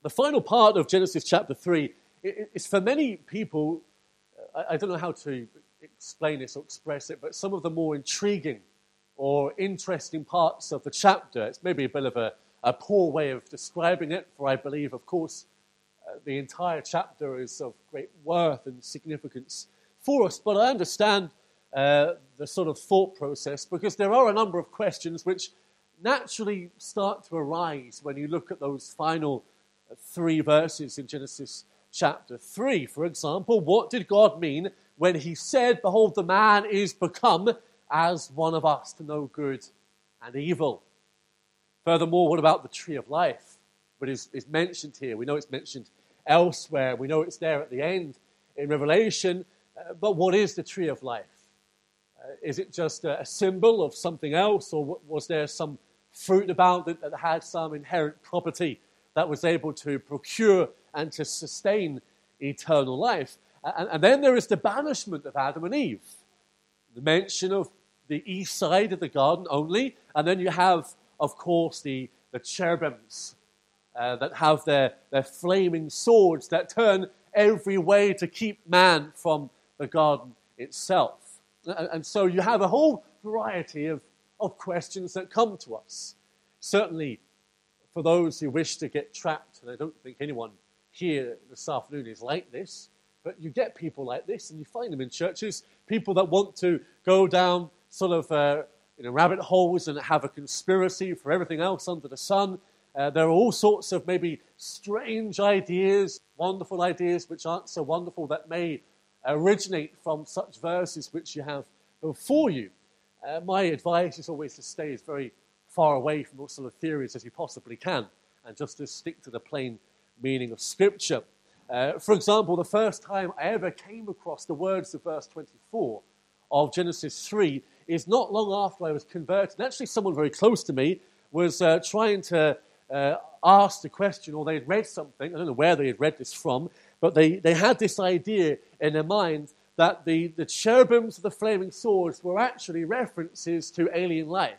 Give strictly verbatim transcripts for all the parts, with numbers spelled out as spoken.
The final part of Genesis chapter three is for many people, I don't know how to explain this or express it, but some of the more intriguing or interesting parts of the chapter. It's maybe a bit of a, a poor way of describing it, for I believe, of course, uh, the entire chapter is of great worth and significance for us. But I understand uh, the sort of thought process, because there are a number of questions which naturally start to arise when you look at those final three verses in Genesis chapter three. For example, what did God mean when he said, "Behold, the man is become as one of us to know good and evil"? Furthermore, what about the tree of life, which is, is mentioned here? We know it's mentioned elsewhere. We know it's there at the end in Revelation. Uh, but what is the tree of life? Uh, is it just a, a symbol of something else, or w- was there some fruit about it that had some inherent property that was able to procure and to sustain eternal life? And, and then there is the banishment of Adam and Eve, the mention of the east side of the garden only, and then you have, of course, the, the cherubims uh, that have their, their flaming swords that turn every way to keep man from the garden itself. And, and so you have a whole variety of, of questions that come to us. Certainly, for those who wish to get trapped, and I don't think anyone here this afternoon is like this, but you get people like this, and you find them in churches, people that want to go down sort of uh, you know, rabbit holes and have a conspiracy for everything else under the sun. Uh, there are all sorts of maybe strange ideas, wonderful ideas which aren't so wonderful, that may originate from such verses which you have before you. Uh, my advice is always to stay as very far away from those sort of theories as you possibly can, and just to stick to the plain meaning of Scripture. Uh, for example, the first time I ever came across the words of verse twenty-four of Genesis three is not long after I was converted. And actually, someone very close to me was uh, trying to uh, ask the question, or they'd read something, I don't know where they had read this from, but they, they had this idea in their mind that the, the cherubims of the flaming swords were actually references to alien life.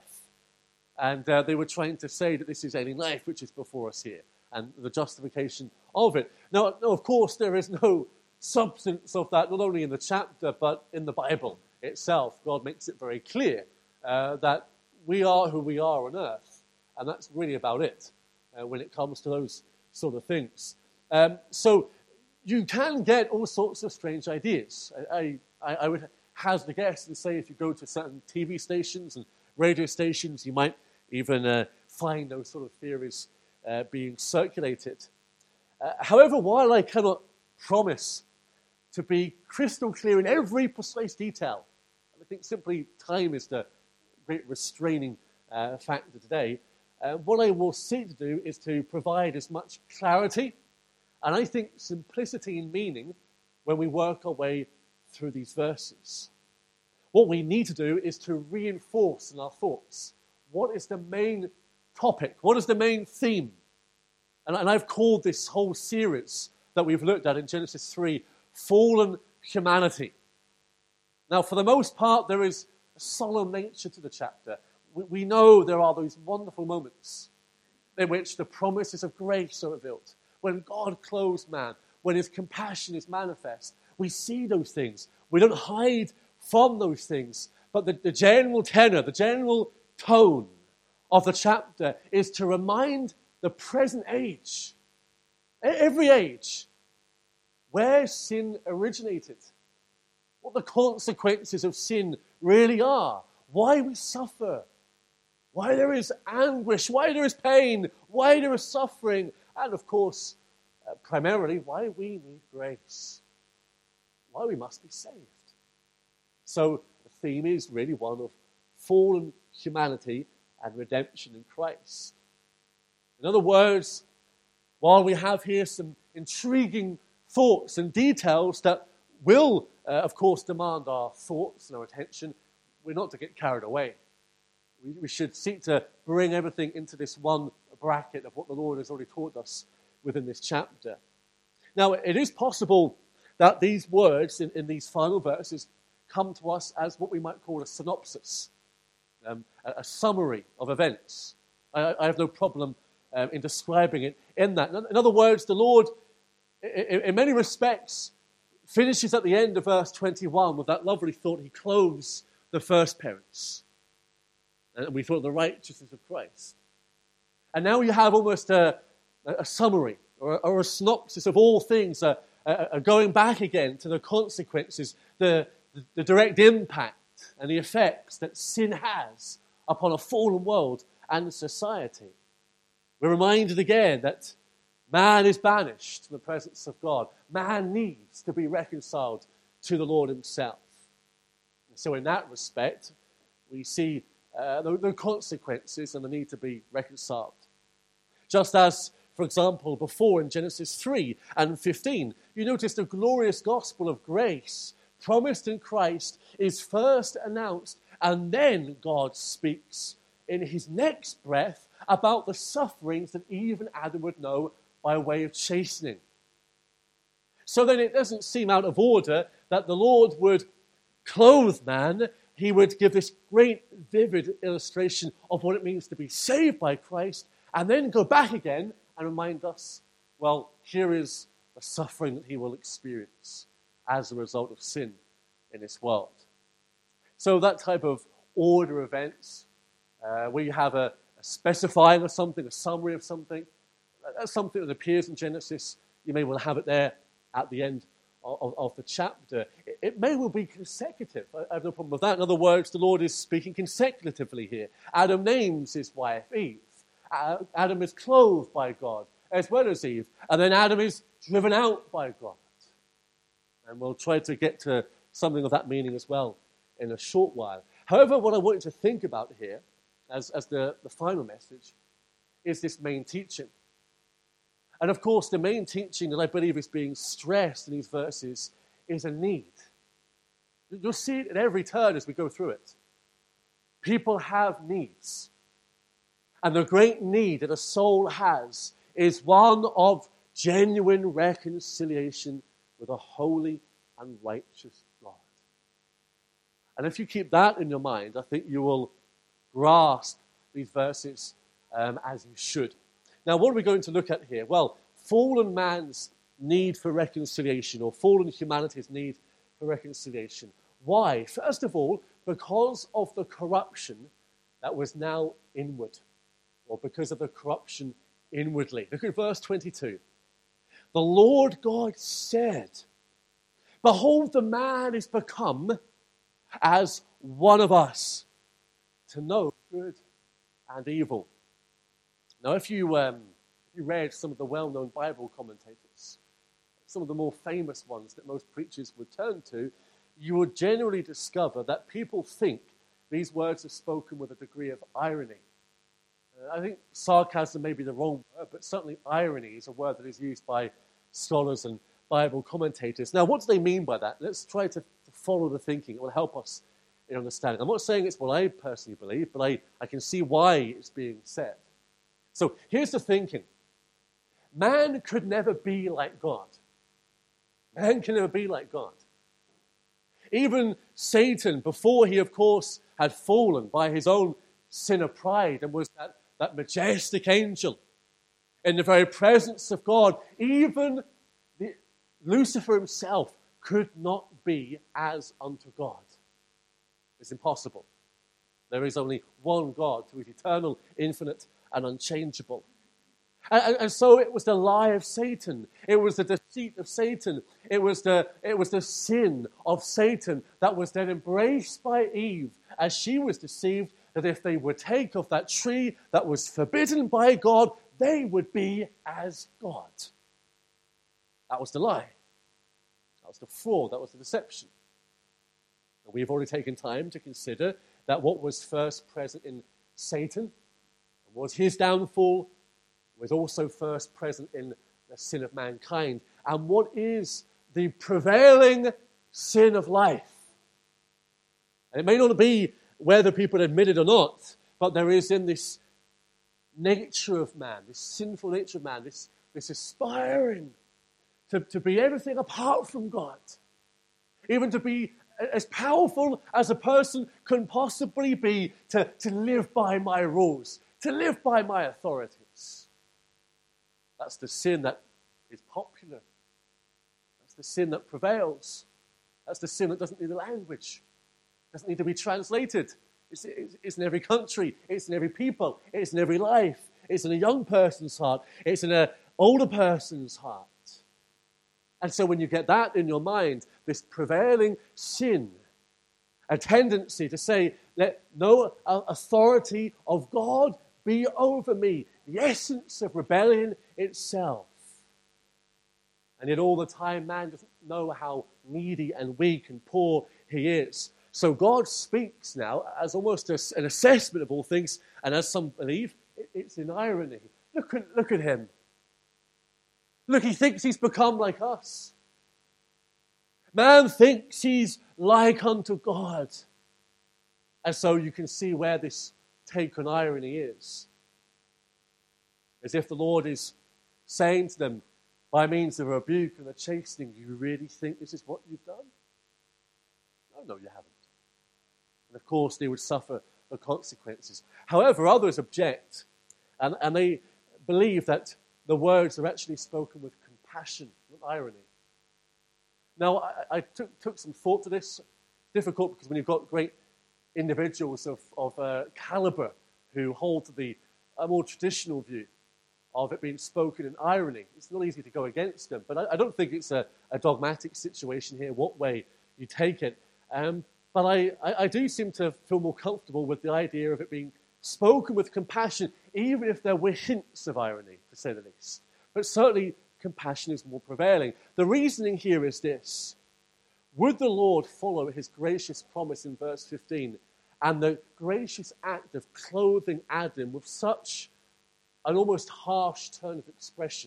And uh, they were trying to say that this is alien life which is before us here, and the justification of it. Now, now, of course, there is no substance of that, not only in the chapter, but in the Bible itself. God makes it very clear uh, that we are who we are on earth, and that's really about it uh, when it comes to those sort of things. Um, so you can get all sorts of strange ideas. I, I, I would hazard a guess and say if you go to certain T V stations and radio stations, you might even uh, find those sort of theories uh, being circulated. Uh, however, while I cannot promise to be crystal clear in every precise detail, I think simply time is the great restraining uh, factor today, uh, what I will seek to do is to provide as much clarity and I think simplicity in meaning when we work our way through these verses. What we need to do is to reinforce in our thoughts what is the main topic, what is the main theme. And, and I've called this whole series that we've looked at in Genesis three, Fallen Humanity. Now, for the most part, there is a solemn nature to the chapter. We, we know there are those wonderful moments in which the promises of grace are revealed, when God clothes man, when his compassion is manifest. We see those things. We don't hide from those things. But the, the general tenor, the general tone of the chapter is to remind the present age, every age, where sin originated, what the consequences of sin really are, why we suffer, why there is anguish, why there is pain, why there is suffering, and of course, uh, primarily, why we need grace, why we must be saved. So the theme is really one of fallen humanity and redemption in Christ. In other words, while we have here some intriguing thoughts and details that will, uh, of course, demand our thoughts and our attention, we're not to get carried away. We, we should seek to bring everything into this one bracket of what the Lord has already taught us within this chapter. Now, it is possible that these words in, in these final verses come to us as what we might call a synopsis, um, a, a summary of events. I, I have no problem um, in describing it in that. In other words, the Lord, in, in many respects, finishes at the end of verse twenty-one with that lovely thought, he clothes the first parents. And we thought of the righteousness of Christ. And now you have almost a, a summary or a, or a synopsis of all things, uh, uh, going back again to the consequences, the, the, the direct impact and the effects that sin has upon a fallen world and society. We're reminded again that man is banished from the presence of God. Man needs to be reconciled to the Lord himself. And so in that respect, we see uh, the, the consequences and the need to be reconciled. Just as, for example, before in Genesis three and fifteen, you notice the glorious gospel of grace promised in Christ is first announced, and then God speaks in his next breath about the sufferings that Eve and Adam would know by way of chastening. So then it doesn't seem out of order that the Lord would clothe man. He would give this great, vivid illustration of what it means to be saved by Christ, and then go back again and remind us, well, here is the suffering that he will experience as a result of sin in this world. So that type of order of events, uh, where you have a, a specifying of something, a summary of something, that's something that appears in Genesis. You may well have it there at the end of, of, of the chapter. It, it may well be consecutive. I, I have no problem with that. In other words, the Lord is speaking consecutively here. Adam names his wife Eve. Adam is clothed by God as well as Eve. And then Adam is driven out by God. And we'll try to get to something of that meaning as well in a short while. However, what I want you to think about here as, as the, the final message is this main teaching. And of course, the main teaching that I believe is being stressed in these verses is a need. You'll see it at every turn as we go through it. People have needs. And the great need that a soul has is one of genuine reconciliation with a holy and righteous God. And if you keep that in your mind, I think you will grasp these verses um, as you should. Now, what are we going to look at here? Well, fallen man's need for reconciliation, or fallen humanity's need for reconciliation. Why? First of all, because of the corruption that was now inward, or because of the corruption inwardly. Look at verse twenty-two. The Lord God said, behold, the man is become as one of us, to know good and evil. Now, if you, um, if you read some of the well-known Bible commentators, some of the more famous ones that most preachers would turn to, you would generally discover that people think these words are spoken with a degree of irony. Uh, I think sarcasm may be the wrong word, but certainly irony is a word that is used by scholars and Bible commentators. Now, what do they mean by that? Let's try to, to follow the thinking. It will help us in understanding. I'm not saying it's what I personally believe, but I, I can see why it's being said. So here's the thinking. Man could never be like God. Man can never be like God. Even Satan, before he, of course, had fallen by his own sin of pride and was that, that majestic angel in the very presence of God, even the, Lucifer himself could not be as unto God. It's impossible. There is only one God who is eternal, infinite, and unchangeable. And, and, and so it was the lie of Satan. It was the deceit of Satan. It was the, it was the sin of Satan that was then embraced by Eve as she was deceived that if they would take of that tree that was forbidden by God, they would be as God. That was the lie. That was the fraud. That was the deception. And we've already taken time to consider that what was first present in Satan and was his downfall was also first present in the sin of mankind. And what is the prevailing sin of life? And it may not be whether people admit it or not, but there is in this nature of man, this sinful nature of man, this, this aspiring to, to be everything apart from God, even to be as powerful as a person can possibly be, to, to live by my rules, to live by my authorities. That's the sin that is popular. That's the sin that prevails. That's the sin that doesn't need a language. Doesn't need to be translated. It's, it's, it's in every country. It's in every people. It's in every life. It's in a young person's heart. It's in an older person's heart. And so when you get that in your mind, this prevailing sin, a tendency to say, let no authority of God be over me, the essence of rebellion itself. And yet all the time, man doesn't know how needy and weak and poor he is. So God speaks now as almost a, an assessment of all things, and as some believe, it, it's in irony. Look at, look at him. Look, he thinks he's become like us. Man thinks he's like unto God. And so you can see where this take on irony is. As if the Lord is saying to them, by means of a rebuke and a chastening, you really think this is what you've done? No, no, you haven't. And of course, they would suffer the consequences. However, others object, and, and they believe that the words are actually spoken with compassion, not irony. Now, I, I took, took some thought to this. It's difficult because when you've got great individuals of, of uh, caliber who hold to the a more traditional view of it being spoken in irony, it's not easy to go against them. But I, I don't think it's a, a dogmatic situation here, what way you take it. Um, but I, I, I do seem to feel more comfortable with the idea of it being spoken with compassion, even if there were hints of irony, to say the least. But certainly, compassion is more prevailing. The reasoning here is this. Would the Lord follow his gracious promise in verse fifteen and the gracious act of clothing Adam with such an almost harsh turn of expression?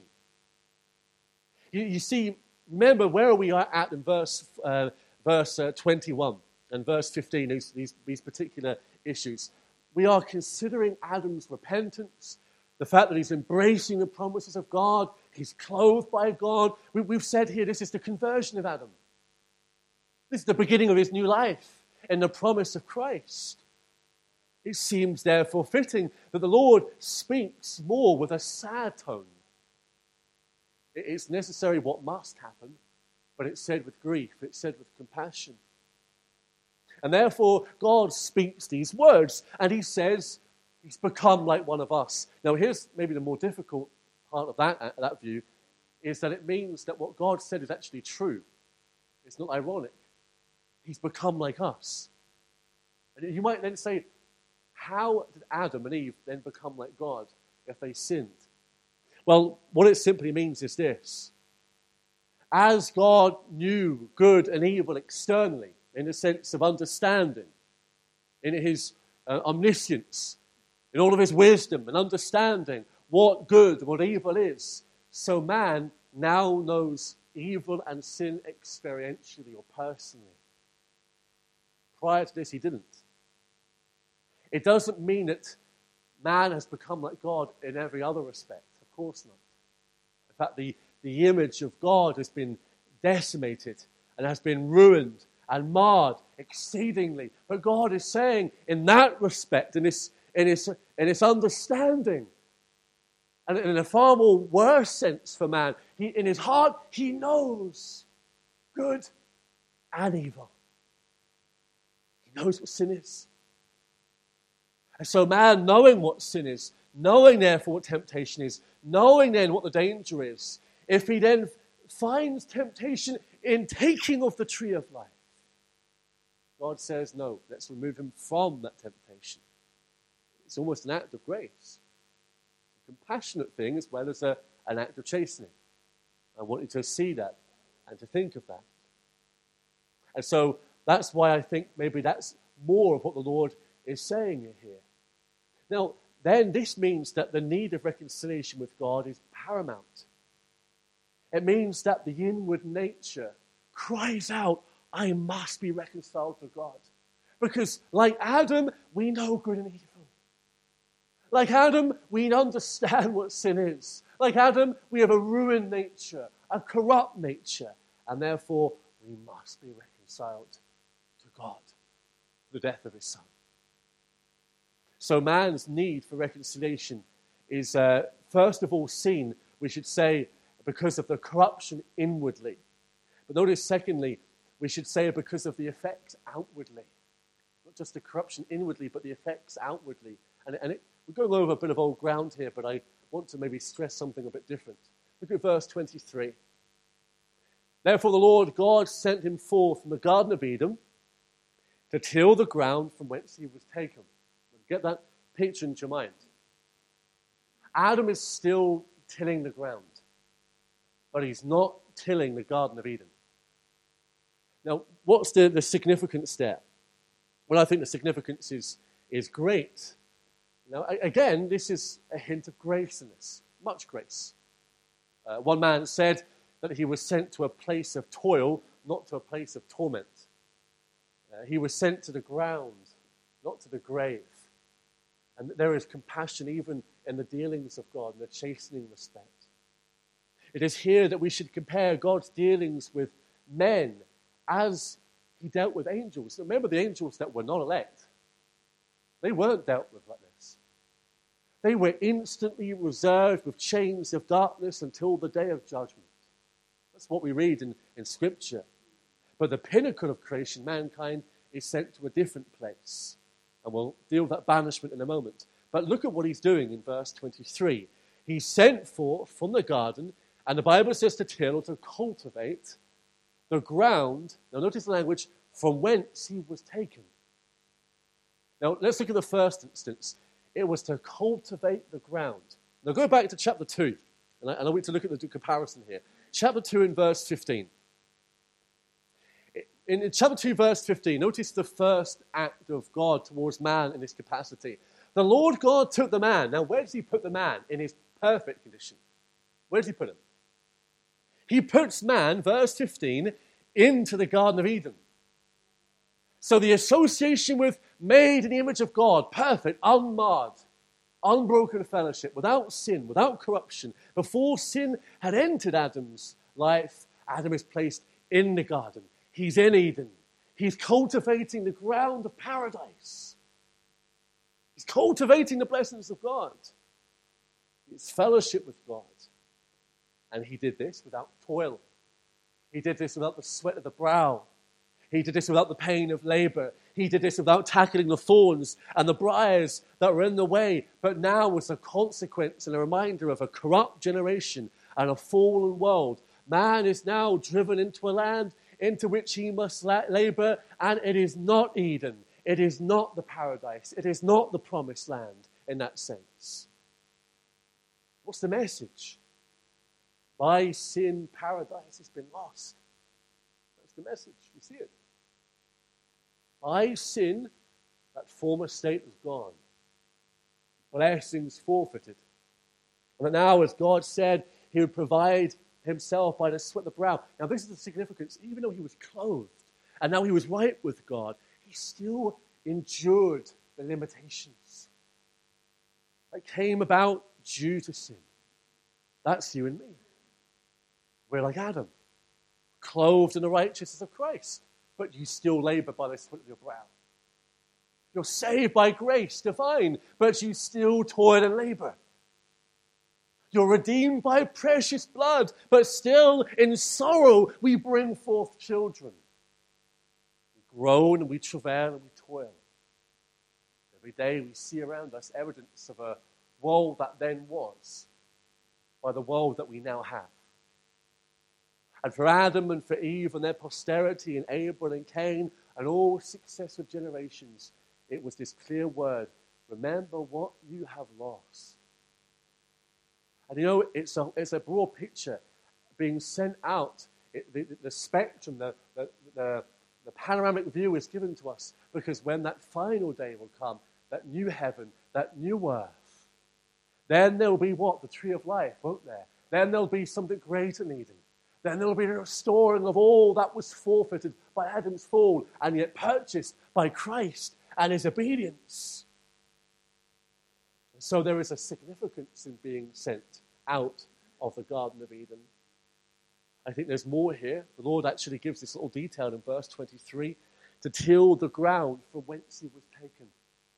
You, you see, remember where we are at in verse, uh, verse uh, twenty-one and verse fifteen, these, these, these particular issues. We are considering Adam's repentance, the fact that he's embracing the promises of God, he's clothed by God. We, we've said here this is the conversion of Adam. This is the beginning of his new life in the promise of Christ. It seems therefore fitting that the Lord speaks more with a sad tone. It's necessary what must happen, but it's said with grief, it's said with compassion. And therefore, God speaks these words, and he says, he's become like one of us. Now, here's maybe the more difficult part of that, that view, is that it means that what God said is actually true. It's not ironic. He's become like us. And you might then say, how did Adam and Eve then become like God if they sinned? Well, what it simply means is this. As God knew good and evil externally, in the sense of understanding, in his uh, omniscience, in all of his wisdom and understanding what good and what evil is, so man now knows evil and sin experientially or personally. Prior to this, he didn't. It doesn't mean that man has become like God in every other respect. Of course not. In fact, the, the image of God has been decimated and has been ruined and marred exceedingly. But God is saying in that respect, in this, in his, in his understanding, and in a far more worse sense for man, he, in his heart, he knows good and evil. He knows what sin is. And so man, knowing what sin is, knowing therefore what temptation is, knowing then what the danger is, if he then finds temptation in taking of the tree of life, God says, no, let's remove him from that temptation. It's almost an act of grace. A compassionate thing as well as a, an act of chastening. I want you to see that and to think of that. And so that's why I think maybe that's more of what the Lord is saying here. Now, then this means that the need of reconciliation with God is paramount. It means that the inward nature cries out, I must be reconciled to God. Because like Adam, we know good and evil. Like Adam, we understand what sin is. Like Adam, we have a ruined nature, a corrupt nature, and therefore we must be reconciled to God, the death of his Son. So man's need for reconciliation is uh, first of all seen we should say because of the corruption inwardly. But notice, secondly, we should say because of the effects outwardly. Not just the corruption inwardly, but the effects outwardly. And, and it, we're going over a bit of old ground here, but I want to maybe stress something a bit different. Look at verse twenty-three. Therefore the Lord God sent him forth from the Garden of Eden to till the ground from whence he was taken. Get that picture into your mind. Adam is still tilling the ground, but he's not tilling the Garden of Eden. Now, what's the, the significance there? Well, I think the significance is, is great. Now, again, this is a hint of grace in this, much grace. Uh, one man said that he was sent to a place of toil, not to a place of torment. Uh, he was sent to the ground, not to the grave. And there is compassion even in the dealings of God, in the chastening respect. It is here that we should compare God's dealings with men as he dealt with angels. Remember the angels that were not elect. They weren't dealt with like this. They were instantly reserved with chains of darkness until the day of judgment. That's what we read in, in Scripture. But the pinnacle of creation, mankind, is sent to a different place. And we'll deal with that banishment in a moment. But look at what he's doing in verse twenty-three. He's sent forth from the garden, and the Bible says to till, to cultivate the ground. Now notice the language, from whence he was taken. Now let's look at the first instance. It was to cultivate the ground. Now go back to chapter two, and I, and I want to look at the comparison here. Chapter two in verse fifteen. In, in chapter two, verse fifteen, notice the first act of God towards man in his capacity. The Lord God took the man. Now, where does he put the man in his perfect condition? Where does he put him? He puts man, verse fifteen, into the Garden of Eden. So the association with made in the image of God, perfect, unmarred, unbroken fellowship, without sin, without corruption. Before sin had entered Adam's life, Adam is placed in the garden. He's in Eden. He's cultivating the ground of paradise. He's cultivating the blessings of God. His fellowship with God. And he did this without toil. He did this without the sweat of the brow. He did this without the pain of labor. He did this without tackling the thorns and the briars that were in the way. But now was a consequence and a reminder of a corrupt generation and a fallen world. Man is now driven into a land into which he must labor, and it is not Eden. It is not the paradise. It is not the promised land in that sense. What's the message? By sin, paradise has been lost. That's the message. You see it. By sin, that former state is gone. Blessings forfeited. And now, as God said, he would provide himself by the sweat of the brow. Now, this is the significance. Even though he was clothed, and now he was right with God, he still endured the limitations that came about due to sin. That's you and me. We're like Adam, clothed in the righteousness of Christ, but you still labor by the sweat of your brow. You're saved by grace divine, but you still toil and labor. You're redeemed by precious blood, but still in sorrow we bring forth children. We groan and we travail and we toil. Every day we see around us evidence of a world that then was by the world that we now have. And for Adam and for Eve and their posterity and Abel and Cain and all successive generations, it was this clear word, remember what you have lost. And you know, it's a, it's a broad picture being sent out. It, the, the spectrum, the, the, the, the panoramic view is given to us because when that final day will come, that new heaven, that new earth, then there will be what? The tree of life, won't there? Then there will be something greater needed. Then there will be a restoring of all that was forfeited by Adam's fall and yet purchased by Christ and his obedience. So there is a significance in being sent out of the Garden of Eden. I think there's more here. The Lord actually gives this little detail in verse twenty-three, to till the ground from whence he was taken.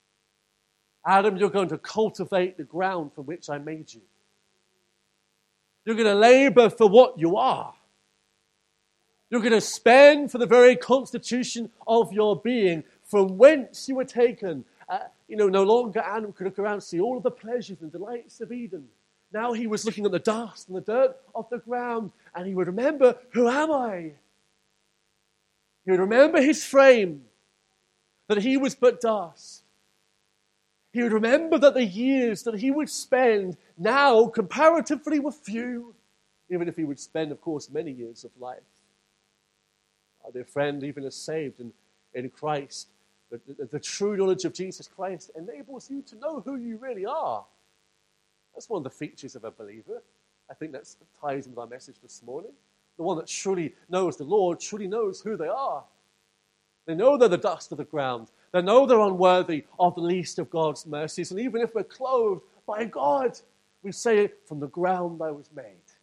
Adam, you're going to cultivate the ground from which I made you. You're going to labor for what you are. You're going to spend for the very constitution of your being, from whence you were taken. Uh, you know, no longer Adam could look around and see all of the pleasures and delights of Eden. Now he was looking at the dust and the dirt of the ground, and he would remember, who am I? He would remember his frame, that he was but dust. He would remember that the years that he would spend now comparatively were few, even if he would spend, of course, many years of life. Our dear friend, even as saved in, in Christ, the, the, the true knowledge of Jesus Christ enables you to know who you really are. That's one of the features of a believer. I think that ties in with our message this morning. The one that truly knows the Lord truly knows who they are. They know they're the dust of the ground. They know they're unworthy of the least of God's mercies. And even if we're clothed by God, we say, from the ground I was made.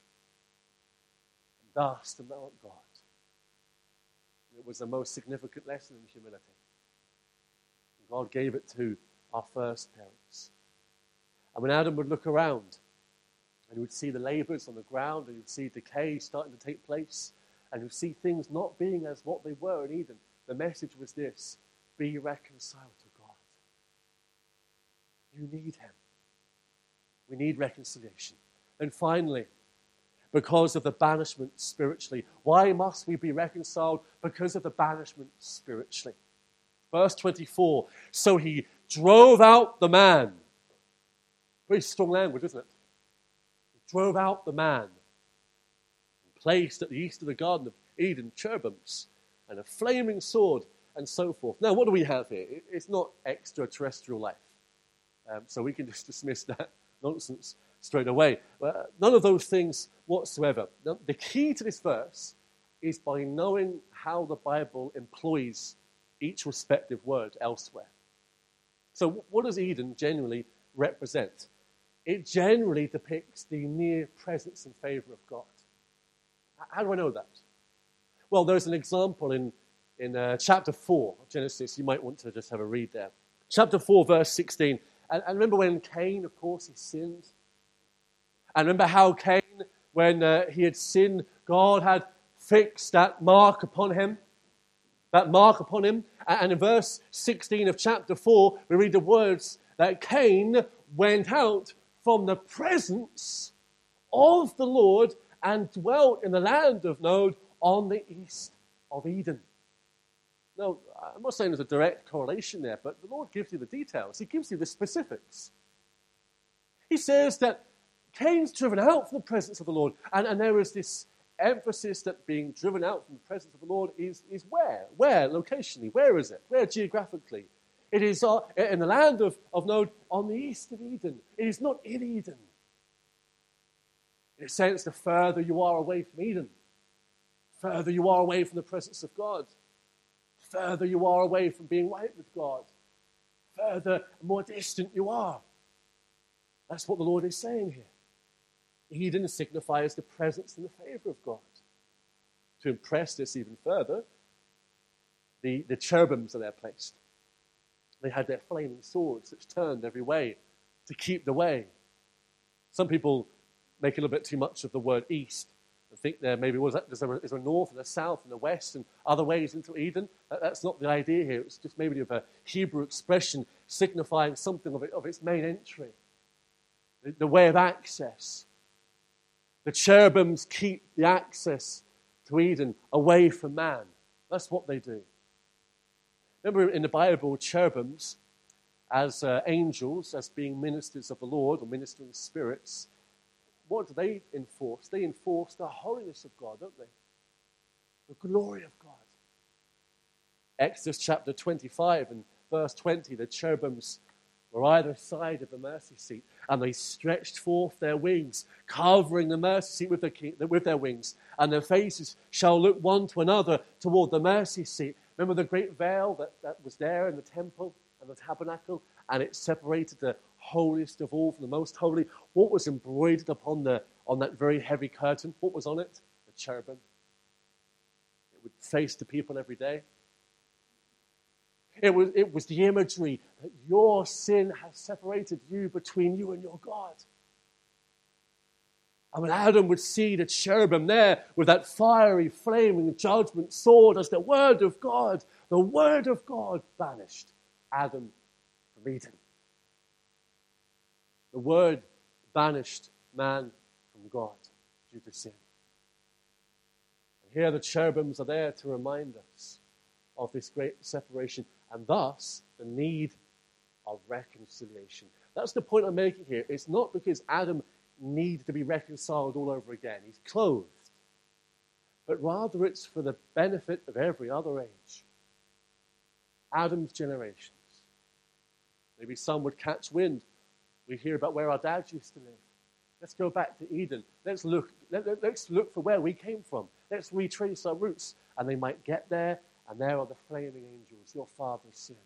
And dust and thou art God. It was the most significant lesson in humility. God gave it to our first parents. And when Adam would look around, and he would see the labors on the ground, and he would see decay starting to take place, and he would see things not being as what they were in Eden, the message was this: be reconciled to God. You need him. We need reconciliation. And finally, because of the banishment spiritually. Why must we be reconciled? Because of the banishment spiritually. Verse twenty-four, so he drove out the man. Very strong language, isn't it? He drove out the man. And placed at the east of the Garden of Eden cherubims and a flaming sword and so forth. Now, what do we have here? It's not extraterrestrial life. Um, so we can just dismiss that nonsense straight away. Uh, none of those things whatsoever. Now, the key to this verse is by knowing how the Bible employs each respective word elsewhere. So what does Eden generally represent? It generally depicts the near presence and favor of God. How do I know that? Well, there's an example in, in uh, chapter four of Genesis. You might want to just have a read there. Chapter four, verse sixteen. And, and remember when Cain, of course, he sinned? And remember how Cain, when uh, he had sinned, God had fixed that mark upon him? That mark upon him. And in verse sixteen of chapter four, we read the words that Cain went out from the presence of the Lord and dwelt in the land of Nod on the east of Eden. Now, I'm not saying there's a direct correlation there, but the Lord gives you the details. He gives you the specifics. He says that Cain's driven out from the presence of the Lord, and, and there is this emphasis that being driven out from the presence of the Lord is, is where? Where, locationally? Where is it? Where geographically? It is uh, in the land of, of Nod on the east of Eden. It is not in Eden. In a sense, the further you are away from Eden, the further you are away from the presence of God, the further you are away from being right with God, the further and more distant you are. That's what the Lord is saying here. Eden signifies the presence and the favor of God. To impress this even further, the, the cherubims are there placed. They had their flaming swords which turned every way to keep the way. Some people make a little bit too much of the word east and think there maybe was there's a, there's a north and a south and a west and other ways into Eden. That, that's not the idea here. It's just maybe of a Hebrew expression signifying something of, it, of its main entry, the, the way of access. The cherubims keep the access to Eden away from man. That's what they do. Remember in the Bible, cherubims as uh, angels, as being ministers of the Lord or ministering spirits, what do they enforce? They enforce the holiness of God, don't they? The glory of God. Exodus chapter twenty-five and verse twenty, the cherubims were either side of the mercy seat, and they stretched forth their wings, covering the mercy seat with their, with their wings, and their faces shall look one to another toward the mercy seat. Remember the great veil that, that was there in the temple and the tabernacle, and it separated the holiest of all from the most holy. What was embroidered upon the on that very heavy curtain? What was on it? The cherubim. It would face the people every day. It was, it was the imagery that your sin has separated you between you and your God. And when Adam would see the cherubim there with that fiery, flaming judgment sword as the word of God, the word of God banished Adam from Eden. The word banished man from God due to sin. And here the cherubims are there to remind us of this great separation and thus the need of reconciliation. That's the point I'm making here. It's not because Adam needs to be reconciled all over again. He's clothed. But rather it's for the benefit of every other age. Adam's generations. Maybe some would catch wind. We hear about where our dads used to live. Let's go back to Eden. Let's look, let, let, let's look for where we came from. Let's retrace our roots. And they might get there, and there are the flaming angels, your father sinned.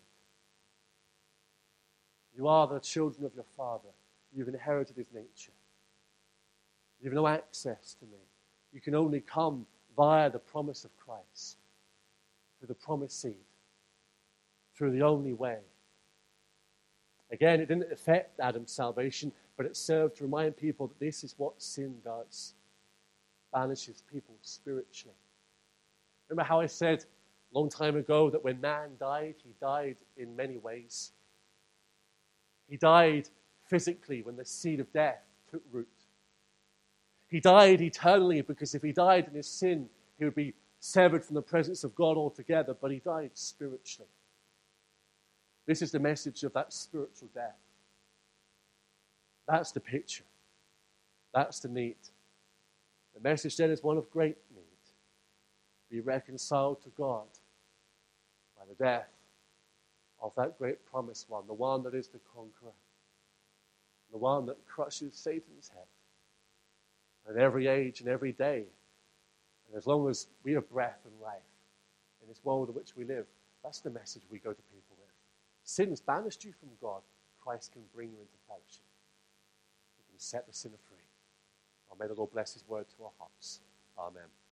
You are the children of your father. You've inherited his nature. You have no access to me. You can only come via the promise of Christ, through the promised seed, through the only way. Again, it didn't affect Adam's salvation, but it served to remind people that this is what sin does. Banishes people spiritually. Remember how I said a long time ago that when man died, he died in many ways. He died physically when the seed of death took root. He died eternally because if he died in his sin, he would be severed from the presence of God altogether, but he died spiritually. This is the message of that spiritual death. That's the picture. That's the need. The message then is one of great need. Be reconciled to God by the death of that great promised one, the one that is the conqueror, the one that crushes Satan's head. And every age and every day, and as long as we have breath and life in this world in which we live, that's the message we go to people with. Sin has banished you from God. Christ can bring you into fellowship. He can set the sinner free. Oh, may the Lord bless his word to our hearts. Amen.